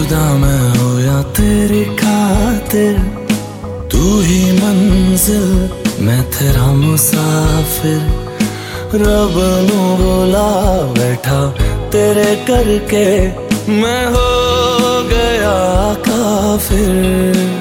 जुदा मैं हो या तेरी खातिर, तू ही मंजिल मैं तेरा मुसाफिर। रब नू बोला बैठा तेरे करके मैं हो गया काफिर।